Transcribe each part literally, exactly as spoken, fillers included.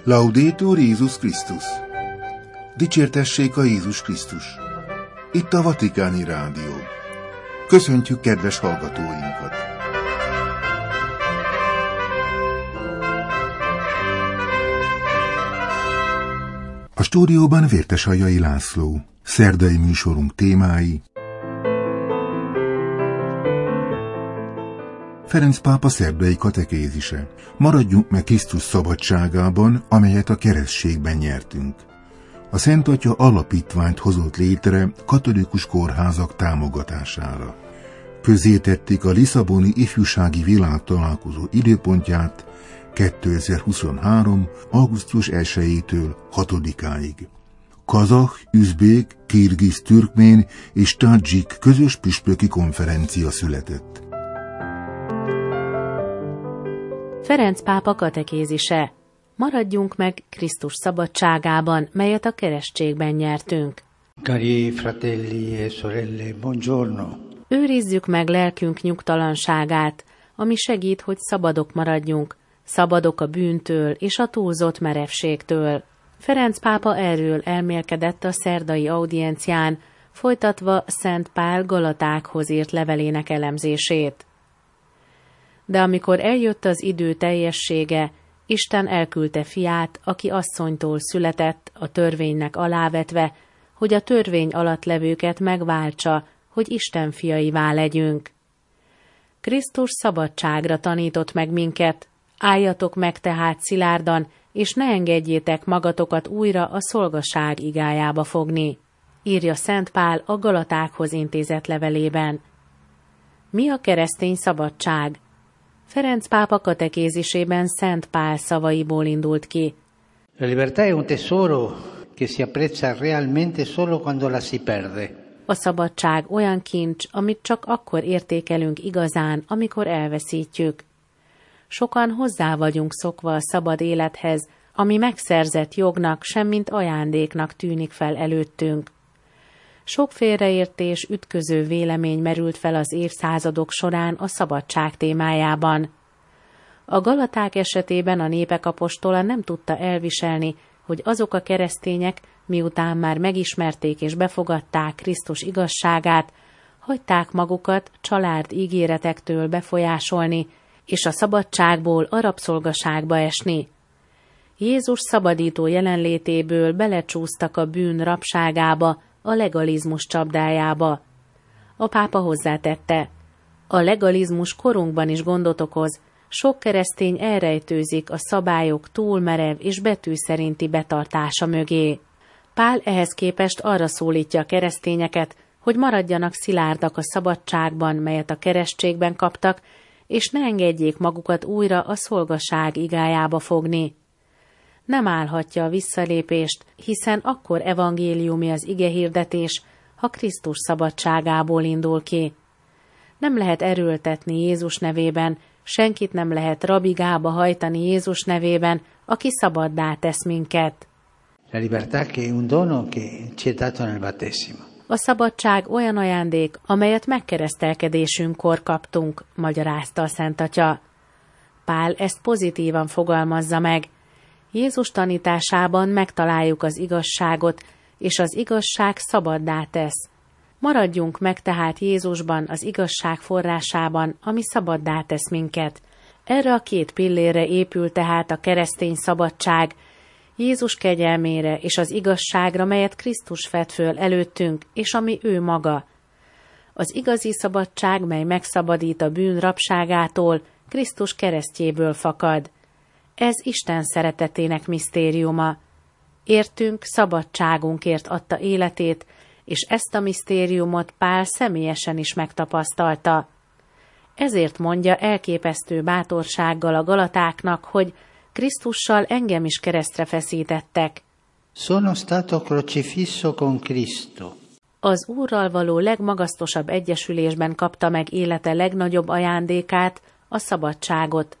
Laudetur Jézus Krisztus! Dicsértessék a Jézus Krisztus! Itt a Vatikáni Rádió. Köszöntjük kedves hallgatóinkat! A stúdióban Vértesaljai László. Szerdai műsorunk témái: Ferenc pápa szerdai katekézise. Maradjunk meg Krisztus szabadságában, amelyet a keresztségben nyertünk. A Szent Atya alapítványt hozott létre katolikus kórházak támogatására. Közzétették a Lisszaboni ifjúsági világtalálkozó időpontját kétezer-huszonhárom. augusztus elsejétől hatodikáig. Kazah, üzbék, kirgiz, türkmén és tadzsik közös püspöki konferencia született. Ferenc pápa katekézise. Maradjunk meg Krisztus szabadságában, melyet a keresztségben nyertünk. Cari fratelli e sorelle, buongiorno. Őrizzük meg lelkünk nyugtalanságát, ami segít, hogy szabadok maradjunk, szabadok a bűntől és a túlzott merevségtől. Ferenc pápa erről elmélkedett a szerdai audiencián, folytatva Szent Pál Galatákhoz írt levelének elemzését. De amikor eljött az idő teljessége, Isten elküldte fiát, aki asszonytól született, a törvénynek alávetve, hogy a törvény alatt levőket megváltsa, hogy Isten fiaivá legyünk. Krisztus szabadságra tanított meg minket, álljatok meg tehát szilárdan, és ne engedjétek magatokat újra a szolgaság igájába fogni, írja Szent Pál a Galatákhoz intézett levelében. Mi a keresztény szabadság? Ferenc pápa katekézisében Szent Pál szavaiból indult ki. La libertà è un tesoro che si apprezza realmente solo quando la si perde. A szabadság olyan kincs, amit csak akkor értékelünk igazán, amikor elveszítjük. Sokan hozzá vagyunk szokva a szabad élethez, ami megszerzett jognak, semmint ajándéknak tűnik fel előttünk. Sok félreértés, ütköző vélemény merült fel az évszázadok során a szabadság témájában. A Galaták esetében a népek apostola nem tudta elviselni, hogy azok a keresztények, miután már megismerték és befogadták Krisztus igazságát, hagyták magukat család ígéretektől befolyásolni, és a szabadságból a rabszolgaságba esni. Jézus szabadító jelenlétéből belecsúsztak a bűn rabságába, a legalizmus csapdájába. A pápa hozzátette, a legalizmus korunkban is gondot okoz, sok keresztény elrejtőzik a szabályok túlmerev és betű szerinti betartása mögé. Pál ehhez képest arra szólítja a keresztényeket, hogy maradjanak szilárdak a szabadságban, melyet a keresztségben kaptak, és ne engedjék magukat újra a szolgaság igájába fogni. Nem állhatja a visszalépést, hiszen akkor evangéliumi az igehirdetés, ha Krisztus szabadságából indul ki. Nem lehet erőltetni Jézus nevében, senkit nem lehet rabigába hajtani Jézus nevében, aki szabaddá tesz minket. La libertà che è un dono che ci è dato nel battesimo. A szabadság olyan ajándék, amelyet megkeresztelkedésünkkor kaptunk, magyarázta a Szent Atya. Pál ezt pozitívan fogalmazza meg. Jézus tanításában megtaláljuk az igazságot, és az igazság szabaddá tesz. Maradjunk meg tehát Jézusban, az igazság forrásában, ami szabaddá tesz minket. Erre a két pillérre épül tehát a keresztény szabadság, Jézus kegyelmére és az igazságra, melyet Krisztus fed föl előttünk, és ami ő maga. Az igazi szabadság, mely megszabadít a bűn rabságától, Krisztus keresztjéből fakad. Ez Isten szeretetének misztériuma. Értünk, szabadságunkért adta életét, és ezt a misztériumot Pál személyesen is megtapasztalta. Ezért mondja elképesztő bátorsággal a galatáknak, hogy Krisztussal engem is keresztre feszítettek. Sono stato crocifisso con Cristo. Az Úrral való legmagasztosabb egyesülésben kapta meg élete legnagyobb ajándékát, a szabadságot.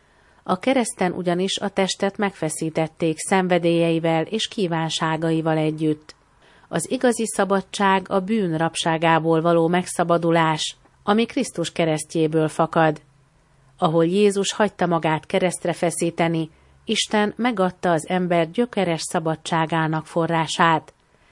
A kereszten ugyanis a testet megfeszítették szenvedélyeivel és kívánságaival együtt. Az igazi szabadság a bűn rabságából való megszabadulás, ami Krisztus keresztjéből fakad. Ahol Jézus hagyta magát keresztre feszíteni, Isten megadta az ember gyökeres szabadságának forrását.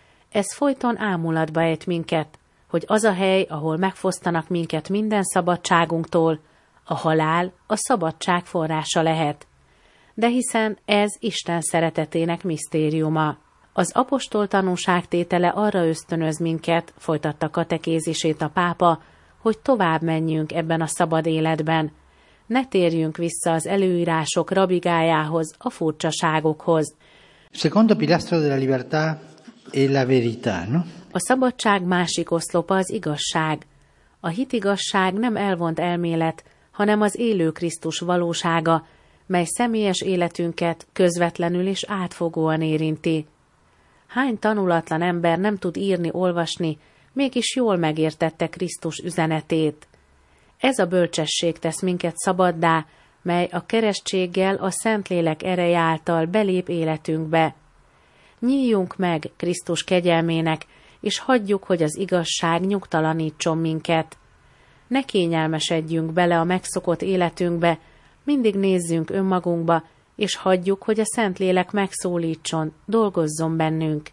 Ez folyton ámulatba ejt minket, hogy az a hely, ahol megfosztanak minket minden szabadságunktól, a halál a szabadság forrása lehet. De hiszen ez Isten szeretetének misztériuma. Az apostol tanúságtétele arra ösztönöz minket, folytatta katekézisét a pápa, hogy tovább menjünk ebben a szabad életben. Ne térjünk vissza az előírások rabigájához, a furcsaságokhoz. Secondo pilastro della libertà è la verità, no? A szabadság másik oszlopa az igazság. A hitigazság nem elvont elmélet, hanem az élő Krisztus valósága, mely személyes életünket közvetlenül és átfogóan érinti. Hány tanulatlan ember nem tud írni, olvasni, mégis jól megértette Krisztus üzenetét. Ez a bölcsesség tesz minket szabaddá, mely a keresztséggel a Szentlélek ereje által belép életünkbe. Nyíljunk meg Krisztus kegyelmének, és hagyjuk, hogy az igazság nyugtalanítson minket. Ne kényelmesedjünk bele a megszokott életünkbe, mindig nézzünk önmagunkba, és hagyjuk, hogy a Szentlélek megszólítson, dolgozzon bennünk.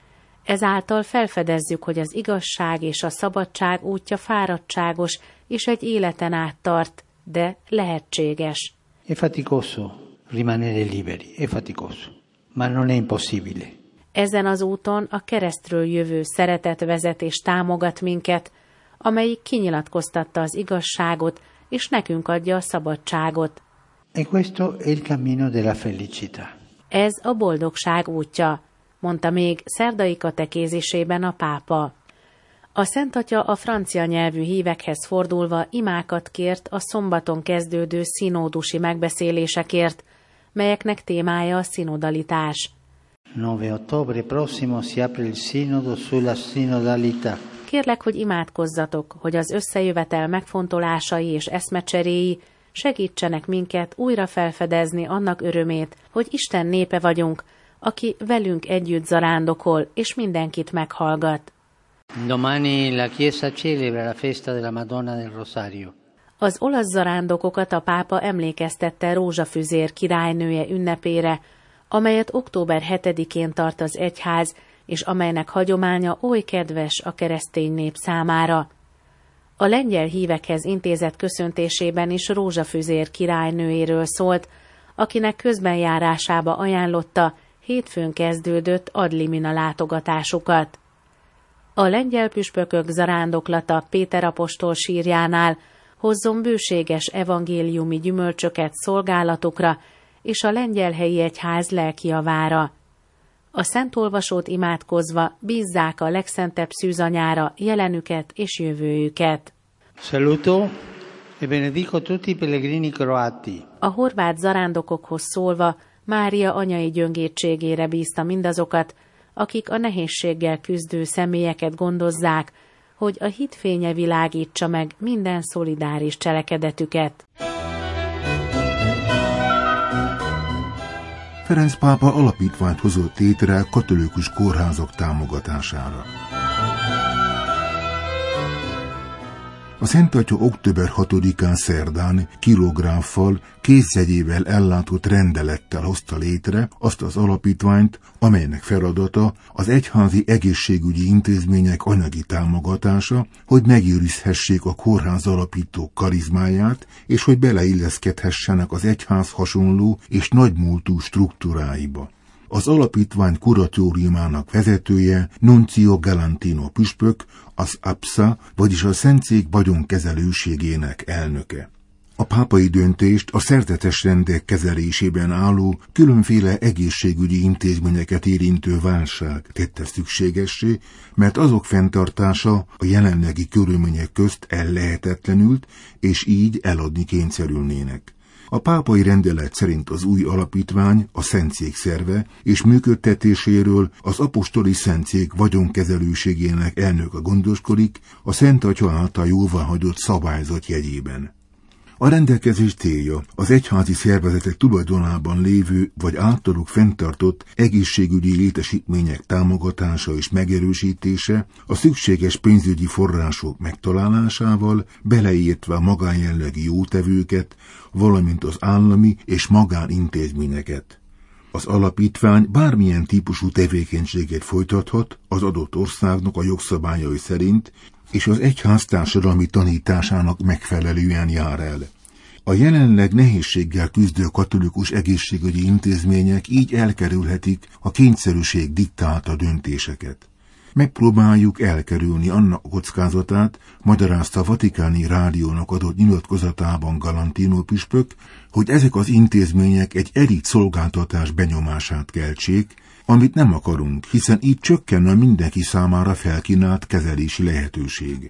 Ezáltal felfedezzük, hogy az igazság és a szabadság útja fáradtságos, és egy életen át tart, de lehetséges. È faticoso rimanere liberi, è faticoso, ma non è impossibile. Ezen az úton a keresztről jövő szeretet vezet és támogat minket, amelyik kinyilatkoztatta az igazságot, és nekünk adja a szabadságot. E questo è il cammino della felicità. Ez a boldogság útja, mondta még szerdai katekézisében a pápa. A Szent Atya a francia nyelvű hívekhez fordulva imákat kért a szombaton kezdődő szinódusi megbeszélésekért, melyeknek témája a szinodalitás. nove ottobre prossimo si apre il sinodo sulla sinodalità. Kérlek, hogy imádkozzatok, hogy az összejövetel megfontolásai és eszmecseréi segítsenek minket újra felfedezni annak örömét, hogy Isten népe vagyunk, aki velünk együtt zarándokol, és mindenkit meghallgat. Domani la Chiesa celebra la festa della Madonna del Rosario. Az olasz zarándokokat a pápa emlékeztette Rózsafüzér királynője ünnepére, amelyet október hetedikén tart az egyház, és amelynek hagyománya oly kedves a keresztény nép számára. A lengyel hívekhez intézett köszöntésében is Rózsafüzér királynőjéről szólt, akinek közbenjárásába ajánlotta hétfőn kezdődött ad limina látogatásukat. A lengyel püspökök zarándoklata Péter apostol sírjánál hozzon bőséges evangéliumi gyümölcsöket szolgálatukra és a lengyel helyi egyház lelki javára. A szentolvasót imádkozva bízzák a legszentebb szűzanyára jelenüket és jövőjüket. Saluto e benedico tutti i pellegrini croati. A horvát zarándokokhoz szólva Mária anyai gyöngétségére bízta mindazokat, akik a nehézséggel küzdő személyeket gondozzák, hogy a hit fénye világítsa meg minden szolidáris cselekedetüket. Ferenc pápa alapítványt hozott létre katolikus kórházak támogatására. A Szent Atya október hatodikán szerdán kirográffal, kézjegyével ellátott rendelettel hozta létre azt az alapítványt, amelynek feladata az egyházi egészségügyi intézmények anyagi támogatása, hogy megőrizhessék a kórház alapítók karizmáját, és hogy beleilleszkedhessenek az egyház hasonló és nagymúltú struktúráiba. Az alapítvány kuratóriumának vezetője Nuncio Galantino püspök, az á pé es á, vagyis a Szentszék vagyonkezelőségének elnöke. A pápai döntést a szerzetes rendek kezelésében álló különféle egészségügyi intézményeket érintő válság tette szükségessé, mert azok fenntartása a jelenlegi körülmények közt ellehetetlenült, és így eladni kényszerülnének. A pápai rendelet szerint az új alapítvány a Szentszék szerve és működtetéséről az apostoli Szentszék vagyonkezelőségének elnöke gondoskodik a Szent Atya által jóváhagyott szabályzat jegyében. A rendelkezés célja az egyházi szervezetek tulajdonában lévő vagy általuk fenntartott egészségügyi létesítmények támogatása és megerősítése, a szükséges pénzügyi források megtalálásával, beleértve a magánjellegű jótevőket, valamint az állami és magánintézményeket. Az alapítvány bármilyen típusú tevékenységet folytathat az adott országnak a jogszabályai szerint, és az egyház társadalmi tanításának megfelelően jár el. A jelenleg nehézséggel küzdő katolikus egészségügyi intézmények így elkerülhetik a kényszerűség diktálta döntéseket. Megpróbáljuk elkerülni annak kockázatát, magyarázta a Vatikáni Rádiónak adott nyilatkozatában Galantino püspök, hogy ezek az intézmények egy elit szolgáltatás benyomását keltsék, amit nem akarunk, hiszen így csökkenne a mindenki számára felkínált kezelési lehetőség.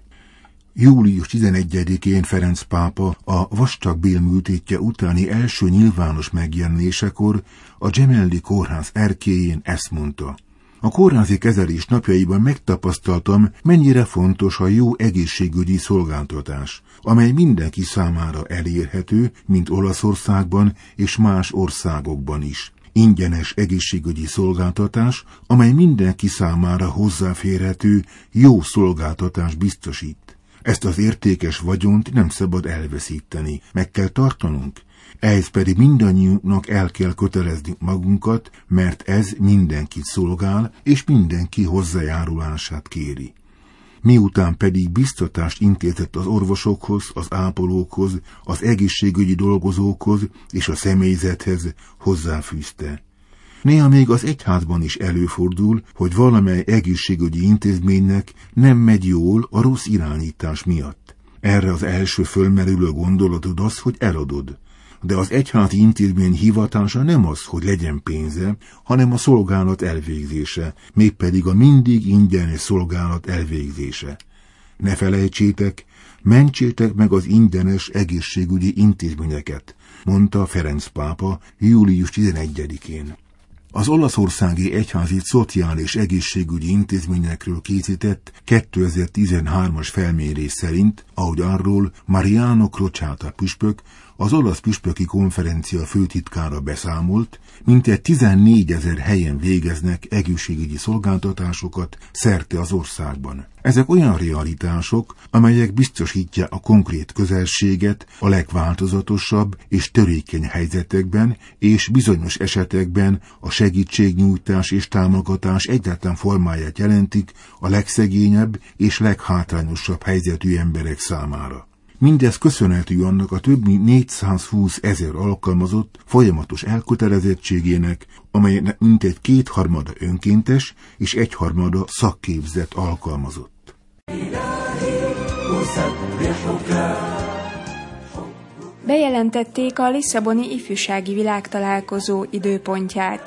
július tizenegyedikén Ferenc pápa a vastag bélműtétje utáni első nyilvános megjelenésekor a Gemelli kórház erkélyén ezt mondta. A kórházi kezelés napjaiban megtapasztaltam, mennyire fontos a jó egészségügyi szolgáltatás, amely mindenki számára elérhető, mint Olaszországban és más országokban is. Ingyenes egészségügyi szolgáltatás, amely mindenki számára hozzáférhető, jó szolgáltatás biztosít. Ezt az értékes vagyont nem szabad elveszíteni, meg kell tartanunk. Ehhez pedig mindannyiunknak el kell kötelezni magunkat, mert ez mindenkit szolgál, és mindenki hozzájárulását kéri. Miután pedig biztatást intézett az orvosokhoz, az ápolókhoz, az egészségügyi dolgozókhoz és a személyzethez, hozzáfűzte. Néha még az egyházban is előfordul, hogy valamely egészségügyi intézménynek nem megy jól a rossz irányítás miatt. Erre az első fölmerülő gondolatod az, hogy eladod. De az egyházi intézmény hivatása nem az, hogy legyen pénze, hanem a szolgálat elvégzése, mégpedig a mindig ingyenes szolgálat elvégzése. Ne felejtsétek, mentsétek meg az ingyenes egészségügyi intézményeket, mondta Ferenc pápa július tizenegyedikén. Az olaszországi egyházi szociális egészségügyi intézményekről készített kétezer-tizenhármas felmérés szerint, ahogy arról Mariano Crociata püspök, az olasz püspöki konferencia főtitkára beszámolt, mintegy tizennégyezer helyen végeznek egészségügyi szolgáltatásokat szerte az országban. Ezek olyan realitások, amelyek biztosítják a konkrét közelséget a legváltozatosabb és törékeny helyzetekben, és bizonyos esetekben a segítségnyújtás és támogatás egyetlen formáját jelentik a legszegényebb és leghátrányosabb helyzetű emberek számára. Mindez köszönhető annak a több mint négyszázhúsz ezer alkalmazott folyamatos elkötelezettségének, amelynek mintegy kétharmada önkéntes és egyharmada szakképzett alkalmazott. Bejelentették a Lisszaboni ifjúsági világtalálkozó időpontját.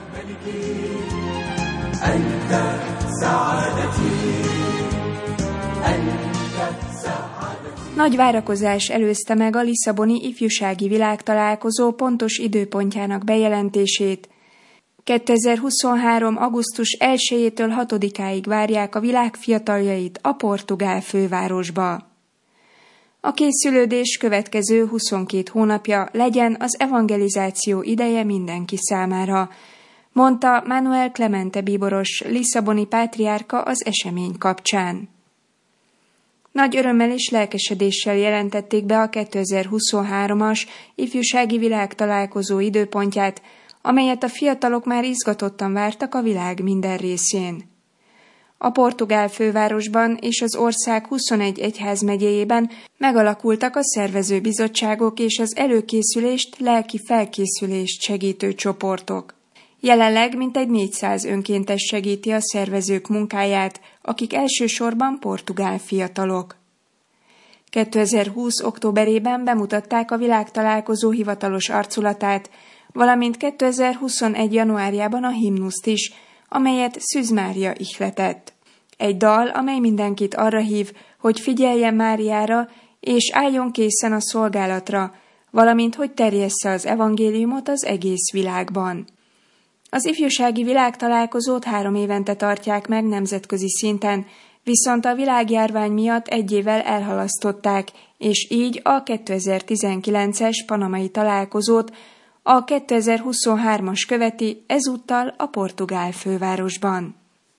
Nagy várakozás előzte meg a Lisszaboni ifjúsági világtalálkozó pontos időpontjának bejelentését. kétezer-huszonhárom. augusztus elsejétől hatodikáig várják a világ fiataljait a portugál fővárosba. A készülődés következő huszonkét hónapja legyen az evangelizáció ideje mindenki számára, mondta Manuel Clemente bíboros lisszaboni pátriárka az esemény kapcsán. Nagy örömmel és lelkesedéssel jelentették be a kétezer-huszonhármas ifjúsági világtalálkozó időpontját, amelyet a fiatalok már izgatottan vártak a világ minden részén. A portugál fővárosban és az ország huszonegy egyházmegyéjében megalakultak a szervező bizottságok és az előkészülést, lelki felkészülést segítő csoportok. Jelenleg mintegy négyszáz önkéntes segíti a szervezők munkáját, akik elsősorban portugál fiatalok. kétezer-húsz. októberében bemutatták a világtalálkozó hivatalos arculatát, valamint kétezer-huszonegy. januárjában a himnuszt is, amelyet Szűz Mária ihletett. Egy dal, amely mindenkit arra hív, hogy figyeljen Máriára, és álljon készen a szolgálatra, valamint hogy terjessze az evangéliumot az egész világban. Az ifjúsági világtalálkozót három évente tartják meg nemzetközi szinten, viszont a világjárvány miatt egy évvel elhalasztották, és így a kétezer-tizenkilences panamai találkozót a kétezer-huszonhármas követi, ezúttal a portugál fővárosban.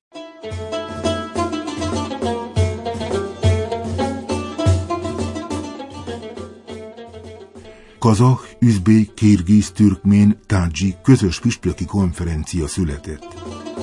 Kazah, üzbék, kirgiz, türkmén, tádzsik közös püspöki konferencia született.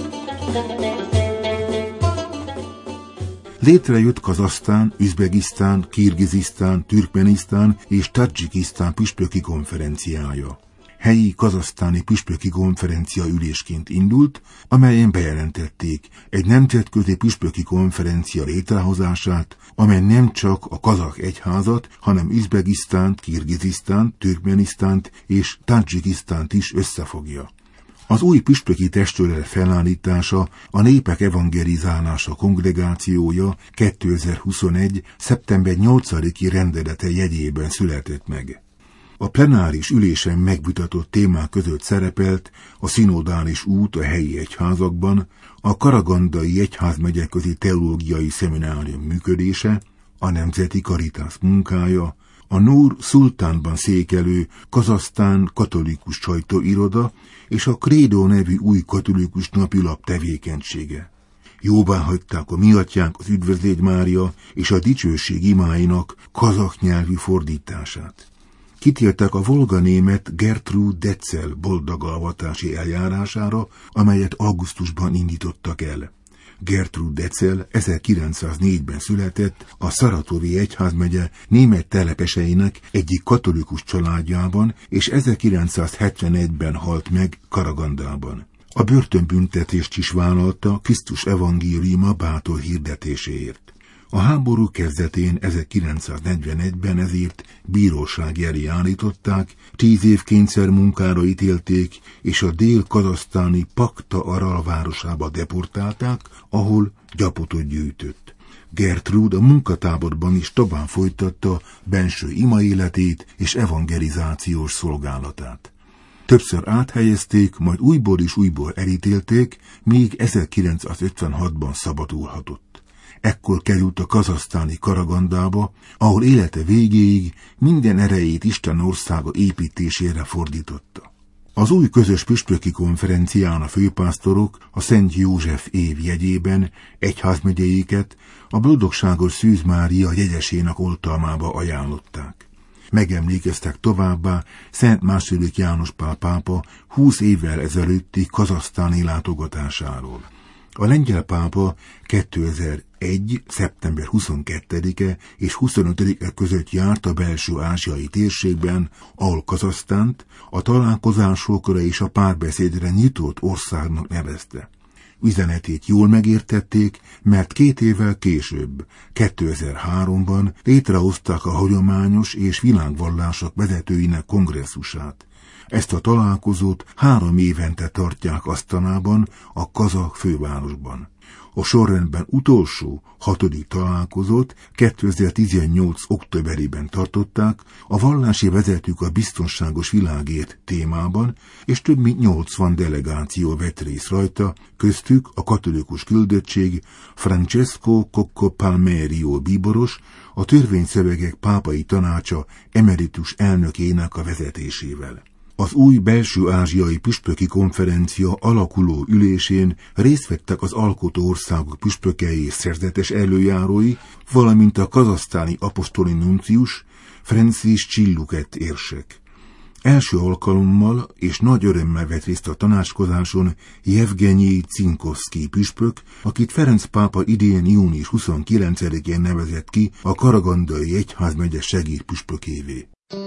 Létrejött Kazahsztán, Üzbegisztán, Kirgizisztán, Türkmenisztán és Tadzsikisztán püspöki konferenciája. Helyi kazahsztáni püspöki konferencia ülésként indult, amelyen bejelentették egy nemzetközi püspöki konferencia létrehozását, amely nem csak a kazah egyházat, hanem Üzbegisztánt, Kirgizisztánt, Türkmenisztánt és Tadzsikisztánt is összefogja. Az új püspöki testület felállítása a Népek Evangelizálása Kongregációja kétezer-huszonegy. szeptember nyolcadiki rendelete jegyében született meg. A plenáris ülésen megvitatott témák között szerepelt a szinodális út a helyi egyházakban, a karagandai egyházmegyeközi teológiai szeminárium működése, a Nemzeti Caritas munkája, a Nur Szultánban székelő Kazahsztán katolikus sajtóiroda és a Credo nevű új katolikus napilap tevékenysége. Jóváhagyták a Mi Atyánk az Üdvözlégy Mária és a Dicsőség imáinak kazah nyelvű fordítását. Kitértek a volganémet Gertrud Detzel boldogavatási eljárására, amelyet augusztusban indítottak el. Gertrud Detzel ezerkilencszáznégyben született a Szaratovi egyházmegye német telepeseinek egyik katolikus családjában, és ezerkilencszázhetvenegyben halt meg Karagandában. A börtönbüntetést is vállalta Krisztus evangéliuma bátor hirdetéséért. A háború kezdetén ezerkilencszáznegyvenegyben ezért bíróság elé állították, tíz év kényszermunkára ítélték, és a dél-kazahsztáni Pakta Aral városába deportálták, ahol gyapotot gyűjtött. Gertrud a munkatáborban is tovább folytatta benső imaéletét és evangelizációs szolgálatát. Többször áthelyezték, majd újból és újból elítélték, míg ezerkilencszázötvenhatban szabadulhatott. Ekkor került a kazahsztáni Karagandába, ahol élete végéig minden erejét Isten országa építésére fordította. Az új közös püspöki konferencián a főpásztorok a Szent József év jegyében egyházmegyeiket a Boldogságos Szűz Mária jegyesének oltalmába ajánlották. Megemlékeztek továbbá Szent második János Pál pápa húsz évvel ezelőtti kazahsztáni látogatásáról. A lengyel pápa kétezer-egy. szeptember huszonkettedike és huszonötödike között járt a belső-ázsiai térségben, ahol Kazahsztánt a találkozásokra és a párbeszédre nyitott országnak nevezte. Üzenetét jól megértették, mert két évvel később, kétezer-háromban létrehozták a hagyományos és világvallások vezetőinek kongresszusát. Ezt a találkozót három évente tartják Asztanában, a kazah fővárosban. A sorrendben utolsó, hatodik találkozót kétezer-tizennyolc. októberében tartották, a vallási vezetők a biztonságos világért témában, és több mint nyolcvan delegáció vett részt rajta, köztük a katolikus küldöttség Francesco Cocco Palmerio bíboros, a törvényszövegek pápai tanácsa emeritus elnökének a vezetésével. Az új belső-ázsiai püspöki konferencia alakuló ülésén részt vettek az alkotó országok püspökei és szerzetes előjárói, valamint a kazahsztáni apostoli nuncius Francis Csilluket érsek. Első alkalommal és nagy örömmel vett részt a tanácskozáson Jevgenyi Cinkovszky püspök, akit Ferenc pápa idén június huszonkilencedikén nevezett ki a Karagandai egyházmegye segédpüspökévé.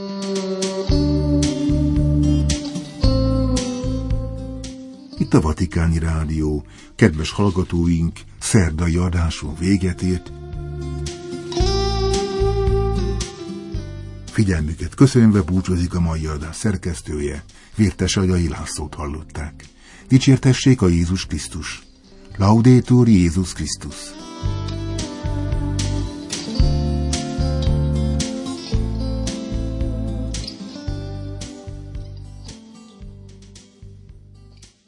Itt a Vatikáni Rádió, kedves hallgatóink, szerdai adáson véget ért. Figyelmüket köszönve búcsúzik a mai adás szerkesztője, Vértes Agyai Lászlót hallották. Dicsértessék a Jézus Krisztus! Laudetur Jézus Krisztus!